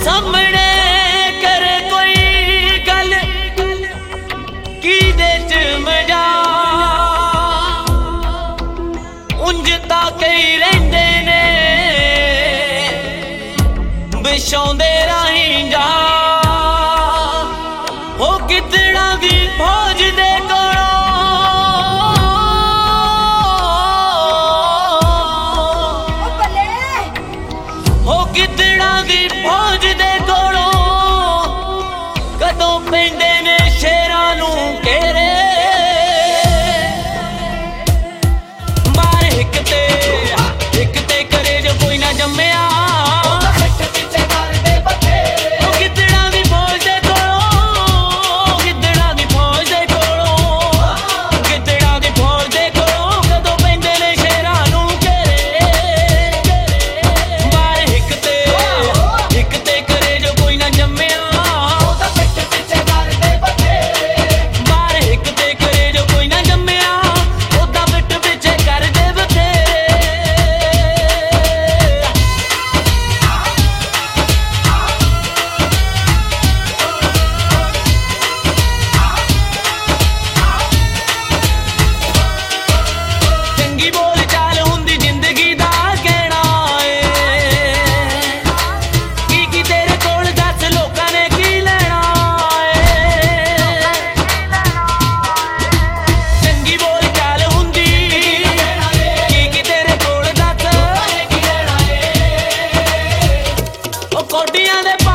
सामने करे कोई गल की दे च मजा उंज तां कई रहिंदे ने बिछाउंदे राहीं जा हो कितड़ा दी फौज दे कितड़ा दी फौज दे कोलों कदों पैंदे ने शेरां नूं घेरे मार हिक ते करे जो कोई ना जम्मिया कोटियां दे